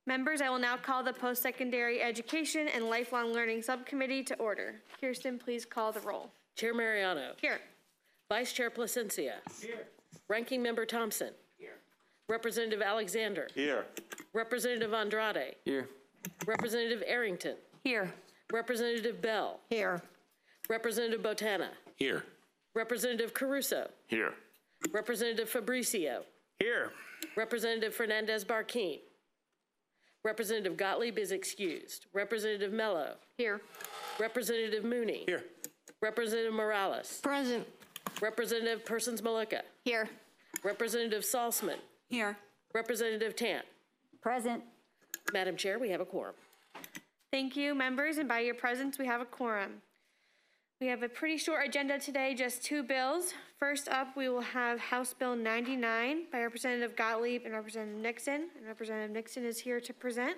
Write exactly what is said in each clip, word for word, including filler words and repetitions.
Members, I will now call the Post-Secondary Education and Lifelong Learning Subcommittee to order. Kirsten, please call the roll. Chair Mariano. Here. Vice Chair Placencia. Here. Ranking Member Thompson. Here. Representative Alexander. Here. Representative Andrade. Here. Representative Arrington. Here. Representative Bell. Here. Representative Botana. Here. Representative Caruso. Here. Representative Fabricio. Here. Representative Fernandez-Barquin. Representative Gottlieb is excused. Representative Mello. Here. Representative Mooney. Here. Representative Morales. Present. Representative Persons-Malika. Here. Representative Salzman. Here. Representative Tant. Present. Madam Chair, we have a quorum. Thank you, members, and by your presence, we have a quorum. We have a pretty short agenda today, just two bills. First up, we will have House Bill ninety-nine by Representative Gottlieb and Representative Nixon. And Representative Nixon is here to present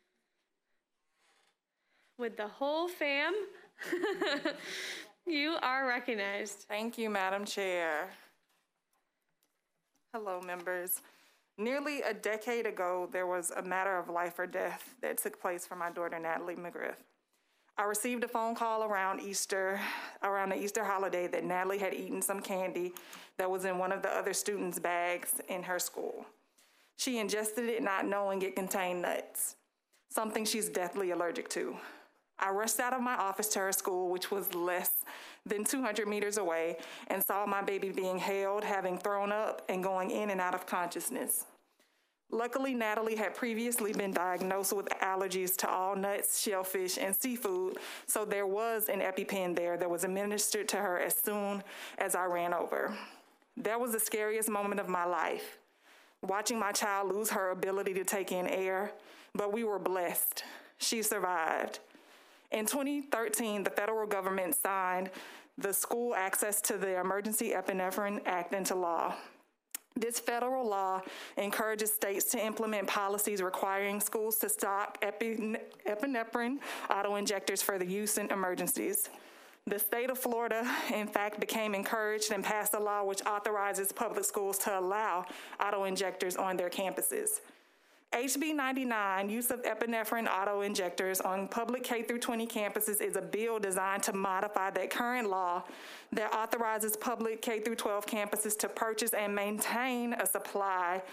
with the whole fam. You are recognized. Thank you, Madam Chair. Hello, members. Nearly a decade ago, there was a matter of life or death that took place for my daughter, Natalie McGriff. I received a phone call around Easter, around the Easter holiday, that Natalie had eaten some candy that was in one of the other students' bags in her school. She ingested it not knowing it contained nuts, something she's deathly allergic to. I rushed out of my office to her school, which was less than two hundred meters away, and saw my baby being held, having thrown up, and going in and out of consciousness. Luckily, Natalie had previously been diagnosed with allergies to all nuts, shellfish, and seafood, so there was an EpiPen there that was administered to her as soon as I ran over. That was the scariest moment of my life, watching my child lose her ability to take in air, but we were blessed. She survived. In twenty thirteen, the federal government signed the School Access to the Emergency Epinephrine Act into law. This federal law encourages states to implement policies requiring schools to stock epinephrine auto-injectors for the use in emergencies. The state of Florida, in fact, became encouraged and passed a law which authorizes public schools to allow auto-injectors on their campuses. H B ninety-nine, use of epinephrine auto-injectors on public K through twelve campuses, is a bill designed to modify that current law that authorizes public K through twelve campuses to purchase and maintain a supply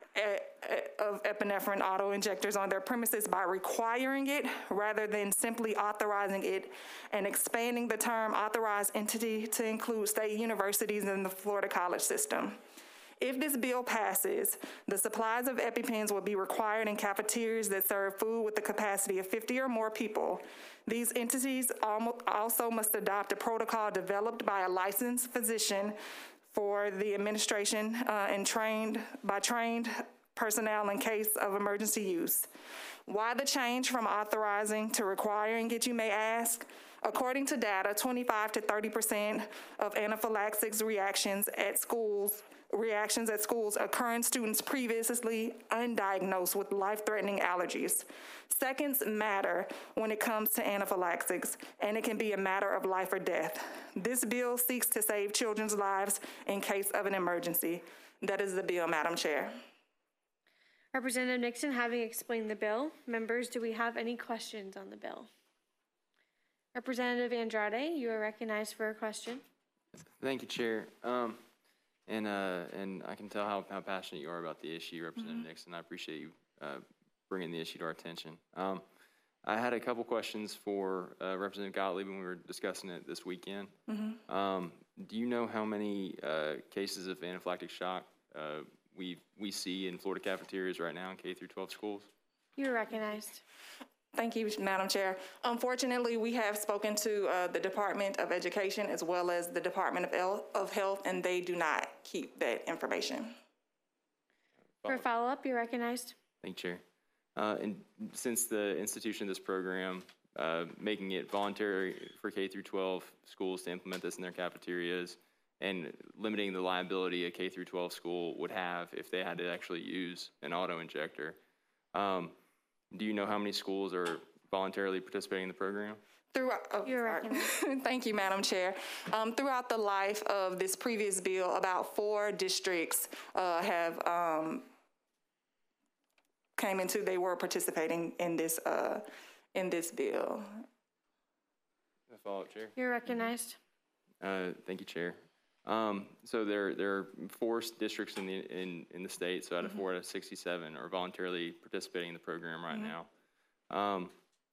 of epinephrine auto-injectors on their premises by requiring it rather than simply authorizing it, and expanding the term authorized entity to include state universities and the Florida college system. If this bill passes, the supplies of EpiPens will be required in cafeterias that serve food with the capacity of fifty or more people. These entities also must adopt a protocol developed by a licensed physician for the administration uh, and trained by trained personnel in case of emergency use. Why the change from authorizing to requiring it, you may ask? According to data, twenty-five to thirty percent of anaphylaxis reactions at schools reactions at schools occur in students previously undiagnosed with life-threatening allergies. Seconds matter when it comes to anaphylaxis, and it can be a matter of life or death. This bill seeks to save children's lives in case of an emergency. That is the bill, Madam Chair. Representative Nixon, having explained the bill, members, do we have any questions on the bill? Representative Andrade, you are recognized for a question. Thank you, Chair. Um, and uh, and I can tell how, how passionate you are about the issue, Representative mm-hmm. Nixon. I appreciate you uh, bringing the issue to our attention. Um, I had a couple questions for uh, Representative Gottlieb when we were discussing it this weekend. Mm-hmm. Um, do you know how many uh, cases of anaphylactic shock uh, we we see in Florida cafeterias right now in K through twelve schools? You're recognized. Thank you, Madam Chair. Unfortunately, we have spoken to uh, the Department of Education as well as the Department of, El of Health, and they do not keep that information. For follow-up, you're recognized. Thank you, Chair. Uh, and since the institution of this program, uh, making it voluntary for K through twelve schools to implement this in their cafeterias, and limiting the liability a K through twelve school would have if they had to actually use an auto-injector, um, do you know how many schools are voluntarily participating in the program? Throughout, oh, You're Thank you, Madam Chair. Um, throughout the life of this previous bill, about four districts uh, have um, came into, they were participating in this, uh, in this bill. A follow-up, Chair. You're recognized. Uh, thank you, Chair. Um, so there, there are four districts in the, in, in the state, so out of Mm-hmm. four out of sixty-seven are voluntarily participating in the program right Mm-hmm. now. Um,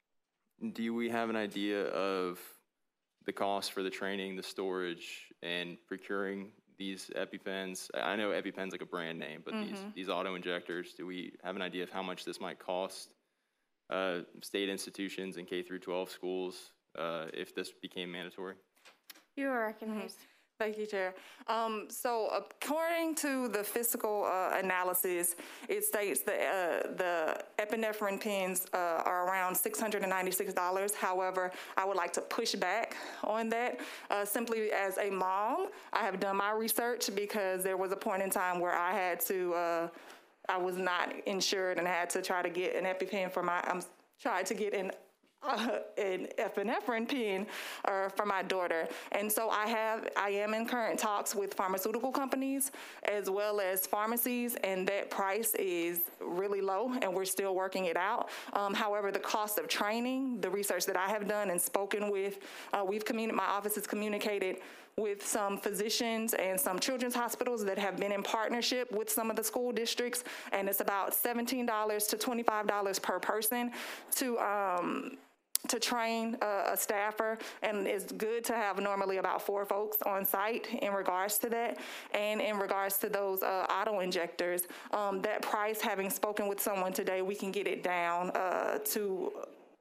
do we have an idea of the cost for the training, the storage, and procuring these EpiPens? I know EpiPen's like a brand name, but these, Mm-hmm. these auto injectors, do we have an idea of how much this might cost uh, state institutions and K through twelve schools uh, if this became mandatory? You are recognized. Thank you, Chair. Um, so according to the fiscal uh, analysis, it states that uh, the epinephrine pens uh, are around six hundred ninety-six dollars. However, I would like to push back on that. Uh, simply as a mom, I have done my research because there was a point in time where I had to, uh, I was not insured and had to try to get an EpiPen for my, I'm trying to get an Uh, an epinephrine pen uh, for my daughter. And so I have, I am in current talks with pharmaceutical companies as well as pharmacies, and that price is really low and we're still working it out. Um, however, the cost of training, the research that I have done and spoken with, uh, we've communicated, my office has communicated with some physicians and some children's hospitals that have been in partnership with some of the school districts, and it's about seventeen dollars to twenty-five dollars per person to um, to train a, a staffer, and it's good to have normally about four folks on site in regards to that. And in regards to those uh, auto injectors, um, that price, having spoken with someone today, we can get it down uh, to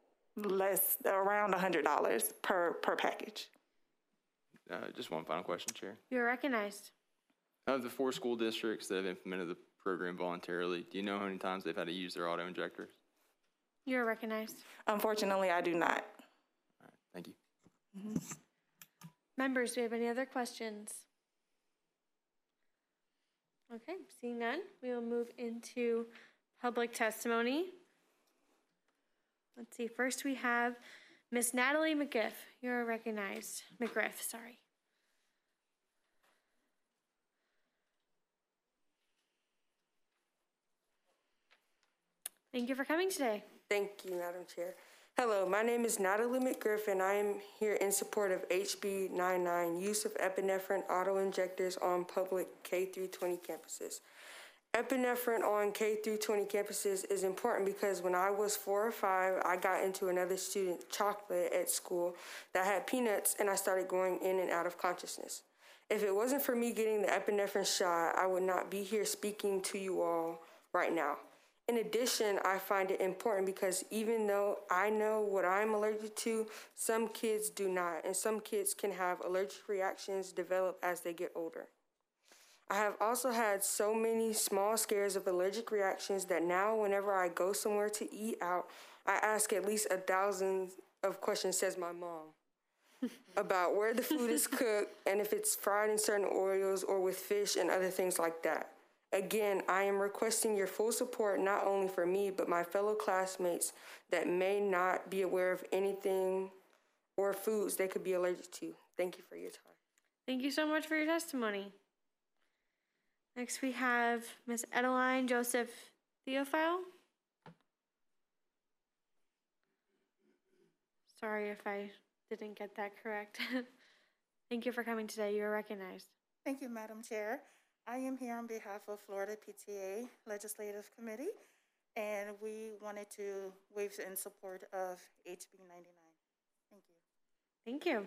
less, around one hundred dollars per, per package. Uh, just one final question, Chair. You're recognized. Of the four school districts that have implemented the program voluntarily, do you know how many times they've had to use their auto injectors? You're recognized. Unfortunately, I do not. All right, thank you. Members, do we have any other questions? Okay, seeing none, we will move into public testimony. Let's see, first we have Miss Natalie McGriff. You're recognized. McGriff, sorry. Thank you for coming today. Thank you, Madam Chair. Hello, my name is Natalie McGriff, and I am here in support of H B ninety-nine, use of epinephrine auto-injectors on public K through twenty campuses. Epinephrine on K through twenty campuses is important because when I was four or five, I got into another student chocolate at school that had peanuts, and I started going in and out of consciousness. If it wasn't for me getting the epinephrine shot, I would not be here speaking to you all right now. In addition, I find it important because even though I know what I'm allergic to, some kids do not, and some kids can have allergic reactions develop as they get older. I have also had so many small scares of allergic reactions that now whenever I go somewhere to eat out, I ask at least a thousand of questions, says my mom, about where the food is cooked and if it's fried in certain oils or with fish and other things like that. Again, I am requesting your full support not only for me, but my fellow classmates that may not be aware of anything or foods they could be allergic to. Thank you for your time. Thank you so much for your testimony. Next we have Miss Edeline Joseph Theophile. Sorry if I didn't get that correct. Thank you for coming today. You are recognized. Thank you, Madam Chair. I am here on behalf of Florida P T A Legislative Committee, and we wanted to waive in support of H B ninety-nine. Thank you. Thank you.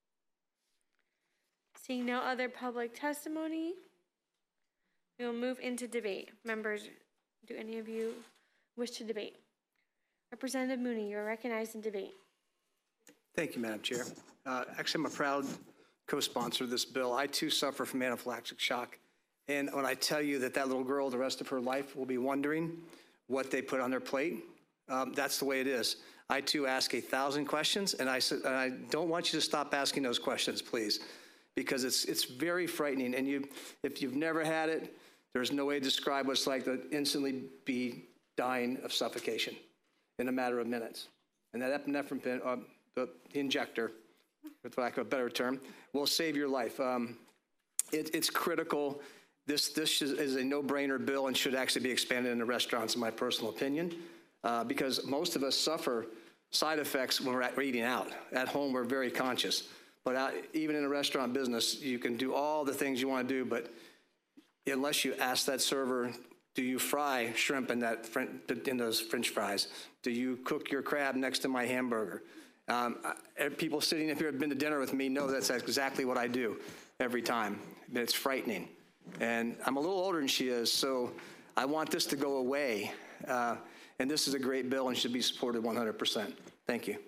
Seeing no other public testimony, we will move into debate. Members, do any of you wish to debate? Representative Mooney, you are recognized in debate. Thank you, Madam Chair. Uh, actually, I'm a proud co-sponsor of this bill. I too suffer from anaphylactic shock. And when I tell you that that little girl, the rest of her life, will be wondering what they put on their plate, um, that's the way it is. I too ask a thousand questions, and I, and I don't want you to stop asking those questions, please, because it's, it's very frightening. And you, if you've never had it, there's no way to describe what it's like to instantly be dying of suffocation in a matter of minutes. And that epinephrine pen, uh, the injector, with lack of a better term, will save your life. Um, it, it's critical. This, this is is a no-brainer bill and should actually be expanded into restaurants, in my personal opinion, uh, because most of us suffer side effects when we're at- we're eating out. At home, we're very conscious. But out, even in a restaurant business, you can do all the things you want to do, but unless you ask that server, do you fry shrimp in that fren- in those French fries? Do you cook your crab next to my hamburger? Um, I- people sitting up here who have been to dinner with me know that's exactly what I do every time. It's frightening. And I'm a little older than she is, so I want this to go away. Uh, and this is a great bill and should be supported one hundred percent. Thank you.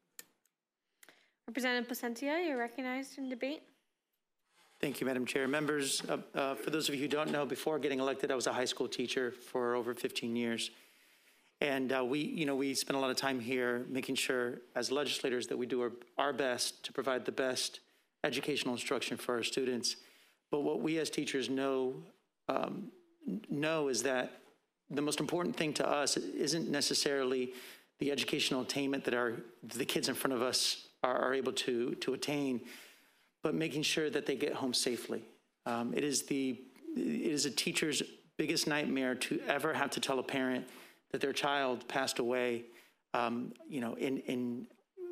Representative Placentia, you're recognized in debate. Thank you, Madam Chair. Members, uh, uh, for those of you who don't know, before getting elected, I was a high school teacher for over fifteen years. And uh, we, you know, we spend a lot of time here making sure as legislators that we do our, our best to provide the best educational instruction for our students. But what we as teachers know, um, know is that the most important thing to us isn't necessarily the educational attainment that our, the kids in front of us are, are able to, to attain, but making sure that they get home safely. Um, it is the, it is a teacher's biggest nightmare to ever have to tell a parent that their child passed away, um, you know, in, in,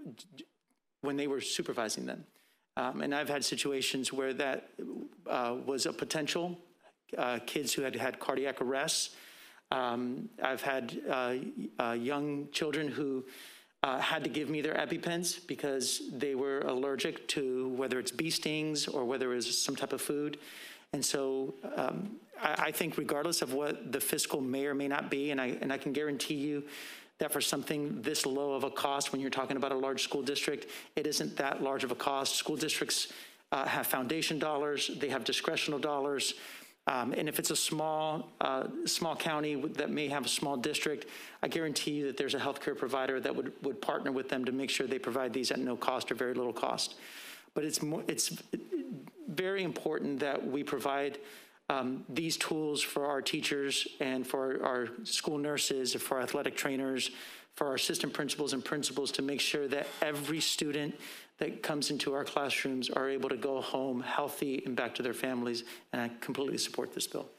when they were supervising them. Um, and I've had situations where that uh, was a potential, uh, kids who had had cardiac arrests. Um, I've had uh, uh, young children who uh, had to give me their EpiPens because they were allergic to whether it's bee stings or whether it was some type of food. And so um, I, I think regardless of what the fiscal may or may not be, and I, and I can guarantee you that for something this low of a cost, when you're talking about a large school district, it isn't that large of a cost. School districts uh, have foundation dollars, they have discretional dollars, um, and if it's a small, uh, small county that may have a small district, I guarantee you that there's a healthcare provider that would, would partner with them to make sure they provide these at no cost or very little cost. But it's more, it's very important that we provide Um, these tools for our teachers and for our school nurses, for our athletic trainers, for our assistant principals and principals to make sure that every student that comes into our classrooms are able to go home healthy and back to their families. And I completely support this bill.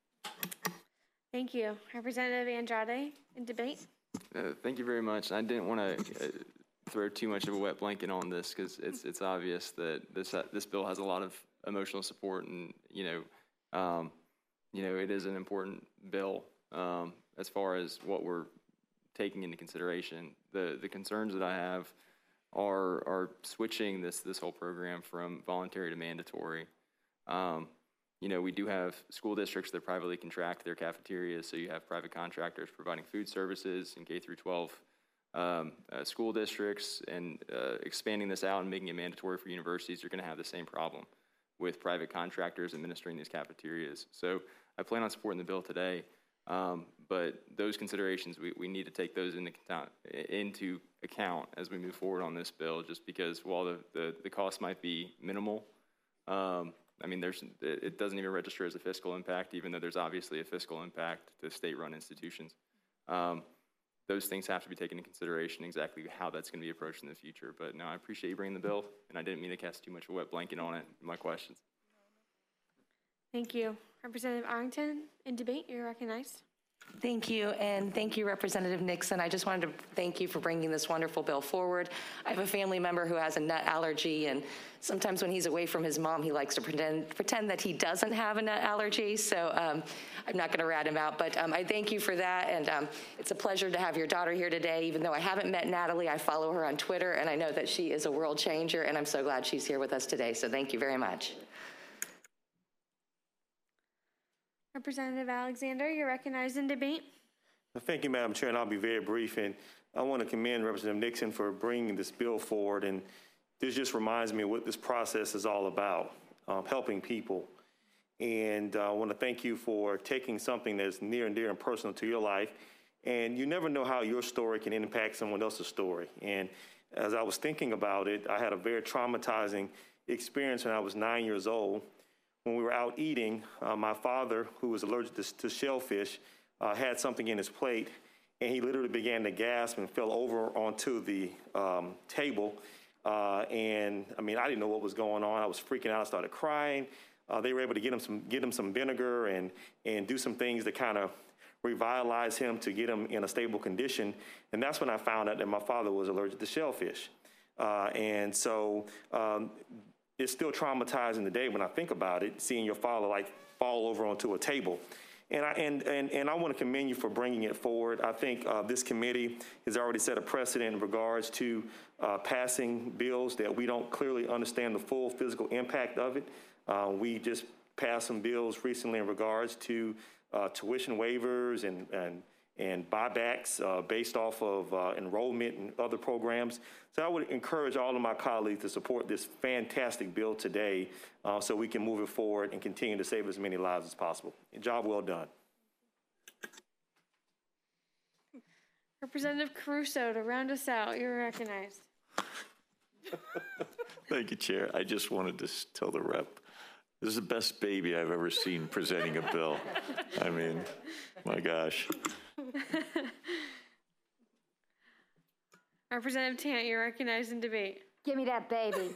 Thank you. Representative Andrade in debate. Uh, thank you very much. I didn't want to uh, throw too much of a wet blanket on this because it's it's obvious that this uh, this bill has a lot of emotional support, and you know. Um, you know, it is an important bill um, as far as what we're taking into consideration. The the concerns that I have are are switching this this whole program from voluntary to mandatory. Um, you know, we do have school districts that privately contract their cafeterias, so you have private contractors providing food services in K through twelve um, uh, school districts, and uh, expanding this out and making it mandatory for universities, you're going to have the same problem with private contractors administering these cafeterias. So I plan on supporting the bill today, um, but those considerations, we, we need to take those into account, into account as we move forward on this bill, just because while the, the, the cost might be minimal, um, I mean, there's, it doesn't even register as a fiscal impact, even though there's obviously a fiscal impact to state-run institutions. Um, those things have to be taken into consideration, exactly how that's going to be approached in the future. But no, I appreciate you bringing the bill, and I didn't mean to cast too much of a wet blanket on it in my questions. Thank you. Representative Arrington in debate, you're recognized. Thank you, and thank you, Representative Nixon. I just wanted to thank you for bringing this wonderful bill forward. I have a family member who has a nut allergy, and sometimes when he's away from his mom, he likes to pretend pretend that he doesn't have a nut allergy, so um, I'm not going to rat him out, but um, I thank you for that, and um, it's a pleasure to have your daughter here today. Even though I haven't met Natalie, I follow her on Twitter, and I know that she is a world changer, and I'm so glad she's here with us today, so thank you very much. Representative Alexander, you're recognized in debate. Thank you, Madam Chair, and I'll be very brief. And I want to commend Representative Nixon for bringing this bill forward. And this just reminds me of what this process is all about, um, helping people. And uh, I want to thank you for taking something that's near and dear and personal to your life. And you never know how your story can impact someone else's story. And as I was thinking about it, I had a very traumatizing experience when I was nine years old. When we were out eating, uh, my father, who was allergic to, to shellfish, uh, had something in his plate, and he literally began to gasp and fell over onto the um, table. Uh, and I mean, I didn't know what was going on. I was freaking out. I started crying. uh, they were able to get him some, get him some vinegar and, and do some things to kind of revitalize him to get him in a stable condition. And that's when I found out that my father was allergic to shellfish. Uh, and so um, it's still traumatizing today when I think about it, seeing your father like fall over onto a table. And I, and, and, and I want to commend you for bringing it forward. I think uh, this committee has already set a precedent in regards to uh, passing bills that we don't clearly understand the full physical impact of it. Uh, we just passed some bills recently in regards to uh, tuition waivers and, and, and buybacks uh, based off of uh, enrollment and other programs. So I would encourage all of my colleagues to support this fantastic bill today uh, so we can move it forward and continue to save as many lives as possible. Job well done. Representative Caruso, to round us out, you're recognized. Thank you, Chair. I just wanted to s- tell the rep, this is the best baby I've ever seen presenting a bill. I mean, my gosh. Representative Tant, you're recognized in debate. Give me that baby.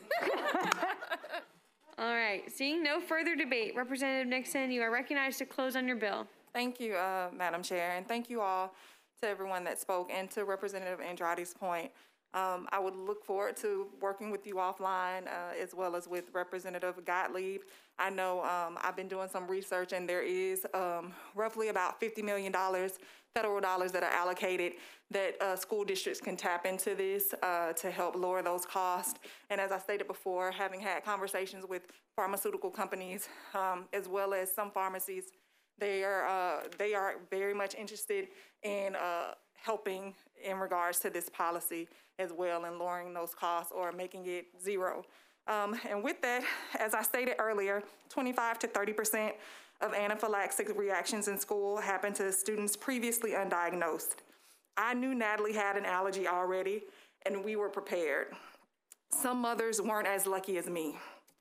All right, seeing no further debate, Representative Nixon, you are recognized to close on your bill. Thank you, uh, Madam Chair, and thank you all to everyone that spoke, and to Representative Andrade's point. Um, I would look forward to working with you offline uh, as well as with Representative Gottlieb. I know um, I've been doing some research, and there is um, roughly about fifty million dollars, federal dollars that are allocated that uh, school districts can tap into this uh, to help lower those costs. And as I stated before, having had conversations with pharmaceutical companies um, as well as some pharmacies, they are, uh, they are very much interested in uh, helping in regards to this policy as well, and lowering those costs or making it zero. Um, and with that, as I stated earlier, twenty-five to thirty percent of anaphylactic reactions in school happen to students previously undiagnosed. I knew Natalie had an allergy already, and we were prepared. Some mothers weren't as lucky as me.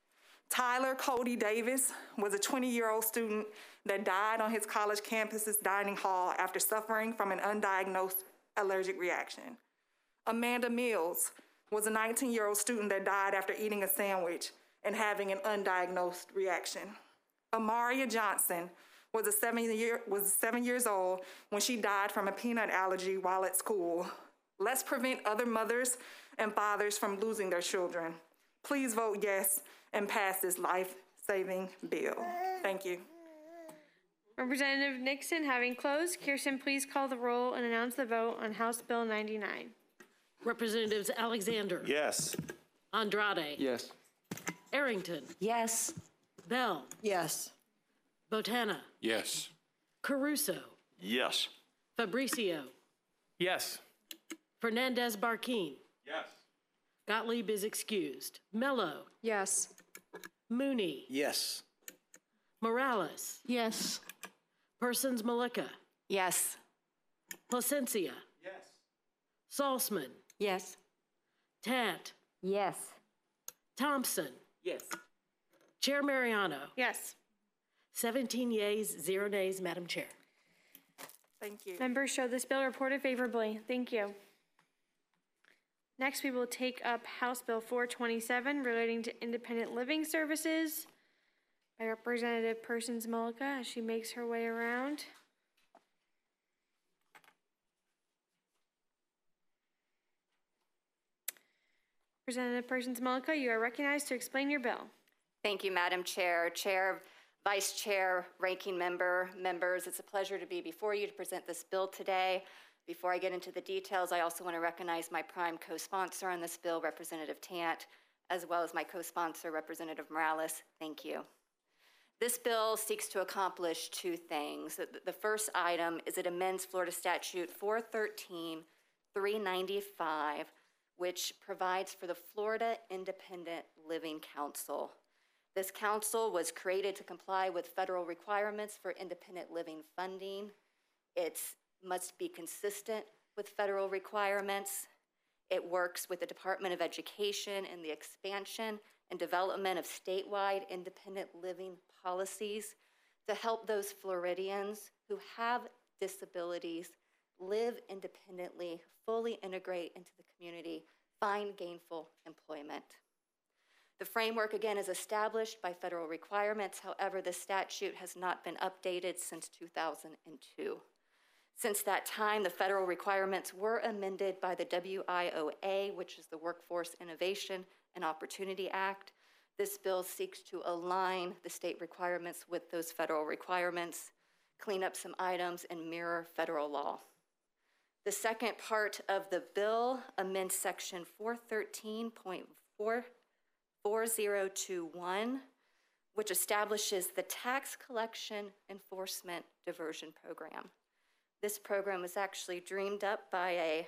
Tyler Cody Davis was a twenty-year-old student that died on his college campus's dining hall after suffering from an undiagnosed allergic reaction. Amanda Mills was a nineteen-year-old student that died after eating a sandwich and having an undiagnosed reaction. Amaria Johnson was a seven year was seven years old when she died from a peanut allergy while at school. Let's prevent other mothers and fathers from losing their children. Please vote yes and pass this life-saving bill. Thank you. Representative Nixon, having closed, Kirsten, please call the roll and announce the vote on House Bill ninety-nine. Representatives Alexander. Yes. Andrade. Yes. Arrington. Yes. Bell. Yes. Botana. Yes. Caruso. Yes. Fabricio. Yes. Fernandez Barquin. Yes. Gottlieb is excused. Mello. Yes. Mooney. Yes. Morales. Yes. Persons Malika. Yes. Placencia. Yes. Salzman. Yes. Tant. Yes. Thompson. Yes. Chair Mariano. Yes. seventeen yeas, zero nays, Madam Chair. Thank you. Members show this bill reported favorably. Thank you. Next, we will take up House Bill four twenty-seven relating to independent living services by Representative Persons Mullica as she makes her way around. Representative Persons Mullica, you are recognized to explain your bill. Thank you, Madam Chair. Chair, Vice Chair, Ranking Member, members, it's a pleasure to be before you to present this bill today. Before I get into the details, I also want to recognize my prime co-sponsor on this bill, Representative Tant, as well as my co-sponsor, Representative Morales. Thank you. This bill seeks to accomplish two things. The first item is it amends Florida Statute four thirteen three ninety-five, which provides for the Florida Independent Living Council. This council was created to comply with federal requirements for independent living funding. It must be consistent with federal requirements. It works with the Department of Education in the expansion and development of statewide independent living policies to help those Floridians who have disabilities live independently, fully integrate into the community, find gainful employment. The framework, again, is established by federal requirements. However, the statute has not been updated since two thousand two. Since that time, the federal requirements were amended by the W I O A, which is the Workforce Innovation and Opportunity Act. This bill seeks to align the state requirements with those federal requirements, clean up some items, and mirror federal law. The second part of the bill amends section four thirteen point four four zero two one, which establishes the Tax Collection Enforcement Diversion Program. This program was actually dreamed up by a,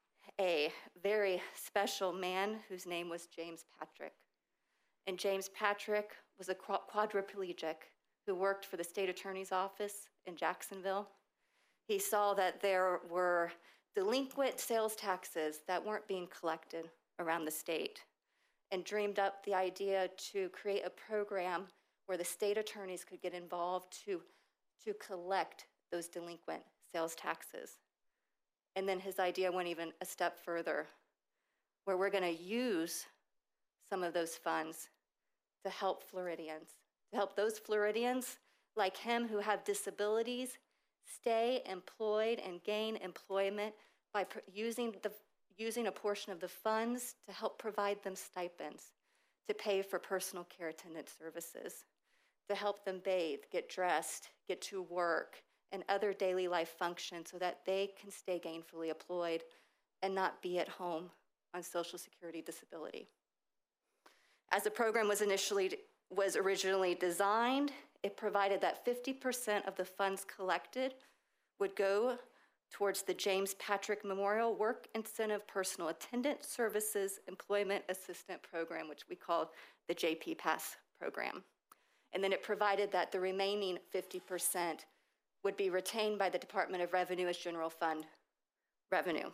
a very special man whose name was James Patrick. And James Patrick was a quadriplegic who worked for the state attorney's office in Jacksonville. He saw that there were delinquent sales taxes that weren't being collected around the state and dreamed up the idea to create a program where the state attorneys could get involved to, to collect those delinquent sales taxes. And then his idea went even a step further, where we're going to use some of those funds to help Floridians, to help those Floridians like him who have disabilities stay employed and gain employment by pr- using, the, using a portion of the funds to help provide them stipends, to pay for personal care attendant services, to help them bathe, get dressed, get to work, and other daily life functions so that they can stay gainfully employed and not be at home on Social Security disability. As the program was initially was originally designed, it provided that fifty percent of the funds collected would go towards the James Patrick Memorial Work Incentive Personal Attendant Services Employment Assistant Program, which we called the J P PASS program. And then it provided that the remaining fifty percent would be retained by the Department of Revenue as general fund revenue.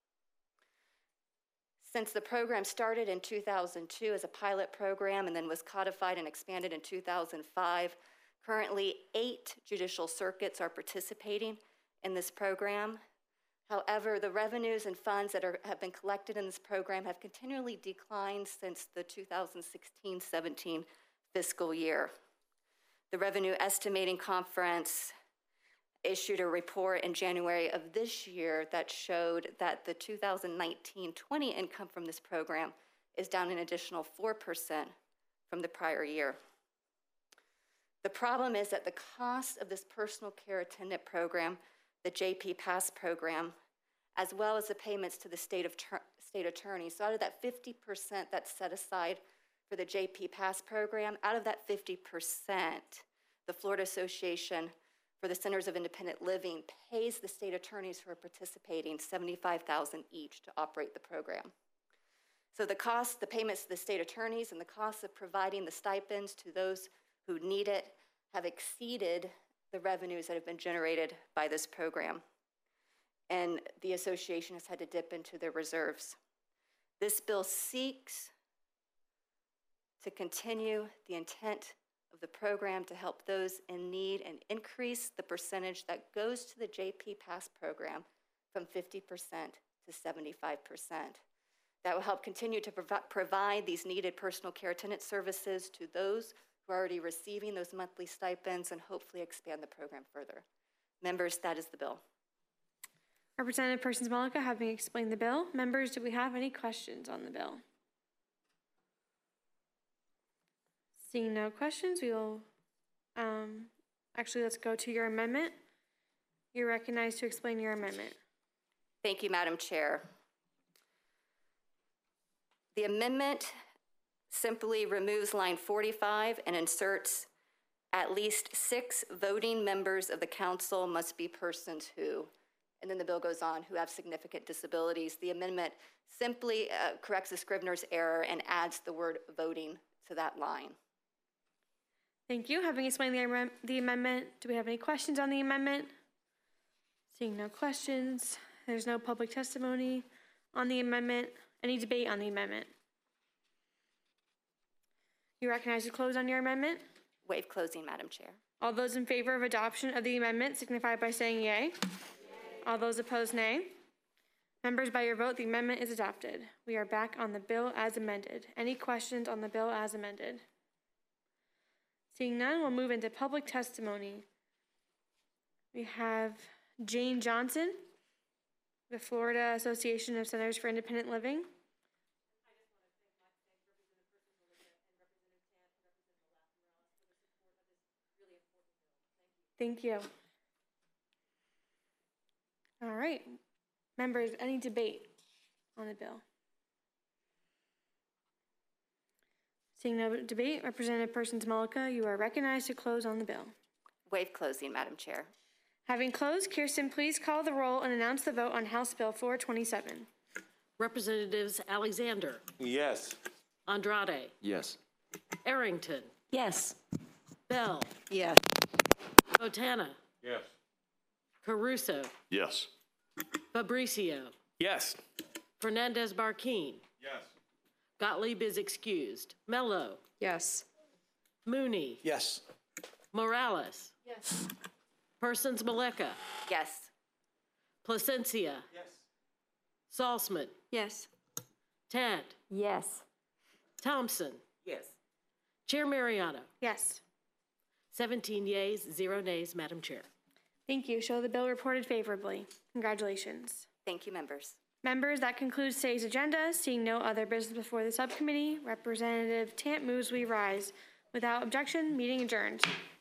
Since the program started in two thousand two as a pilot program and then was codified and expanded in two thousand five, currently eight judicial circuits are participating in this program. However, the revenues and funds that are, have been collected in this program have continually declined since the two thousand sixteen seventeen fiscal year. The Revenue Estimating Conference issued a report in January of this year that showed that the two thousand nineteen twenty income from this program is down an additional four percent from the prior year. The problem is that the cost of this personal care attendant program, the J P PASS program, as well as the payments to the state of state attorney. So out of that fifty percent that's set aside for the J P PASS program, out of that fifty percent, the Florida Association for the Centers of Independent Living pays the state attorneys who are participating seventy-five thousand dollars each to operate the program. So the costs, the payments to the state attorneys and the costs of providing the stipends to those who need it have exceeded the revenues that have been generated by this program. And the association has had to dip into their reserves. This bill seeks to continue the intent of the program to help those in need and increase the percentage that goes to the J P PASS program from fifty percent to seventy-five percent. That will help continue to prov- provide these needed personal care attendant services to those who are already receiving those monthly stipends and hopefully expand the program further. Members, that is the bill. Representative Persons Malika, having explained the bill. Members, do we have any questions on the bill? Seeing no questions, we will, um, actually, let's go to your amendment. You're recognized to explain your amendment. Thank you, Madam Chair. The amendment simply removes line forty-five and inserts at least six voting members of the council must be persons who, and then the bill goes on, who have significant disabilities. The amendment simply uh, corrects the Scrivener's error and adds the word voting to that line. Thank you. Having explained the, am- the amendment, do we have any questions on the amendment? Seeing no questions, there's no public testimony on the amendment. Any debate on the amendment? You recognize to close on your amendment? Waive closing, Madam Chair. All those in favor of adoption of the amendment signify by saying yay. Yay. All those opposed, nay. Members, by your vote, the amendment is adopted. We are back on the bill as amended. Any questions on the bill as amended? Seeing none, we'll move into public testimony. We have Jane Johnson, the Florida Association of Centers for Independent Living. Thank you. All right. Members, any debate on the bill? Seeing no debate, Representative Persons Mullica, you are recognized to close on the bill. Waive closing, Madam Chair. Having closed, Kirsten, please call the roll and announce the vote on House Bill four twenty-seven. Representatives Alexander, Yes. Andrade, Yes. Arrington, Yes. Bell, Yes. Botana, Yes. Caruso, Yes. Fabricio, Yes. Fernandez Barquin, Yes. Gottlieb is excused, Mello, Yes. Mooney, Yes. Morales, Yes. Persons Maleka, Yes. Placencia, Yes. Salzman, Yes. Tant, Yes. Thompson, Yes. Chair Mariano. Yes. seventeen yeas, zero nays, Madam Chair. Thank you. Show the bill reported favorably. Congratulations. Thank you, members. Members, that concludes today's agenda. Seeing no other business before the subcommittee, Representative Tant moves we rise. Without objection, meeting adjourned.